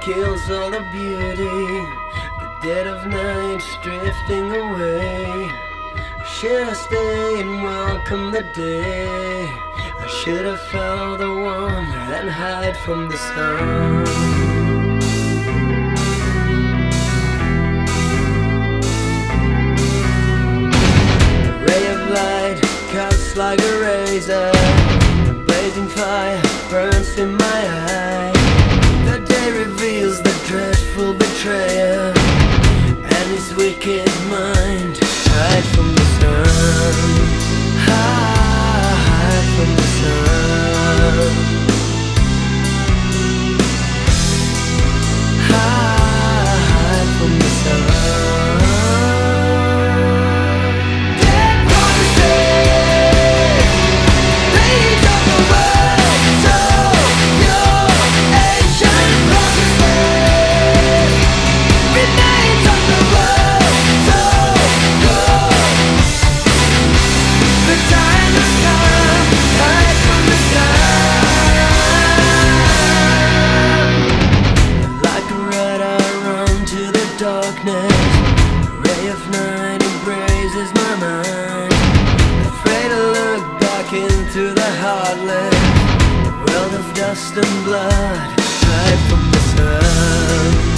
kills all the beauty. The dead of night's drifting away. Should I stay and welcome the day? I should have found the one and hide from the sun. Cuts like a razor, the blazing fire burns in my eye. The day reveals the dreadful betrayer and his wicked mind. Hide from the sun, hide from the sun, hide from the sun. Darkness, a ray of night embraces my mind. Afraid to look back into the heartless world of dust and blood. Hide from the sun.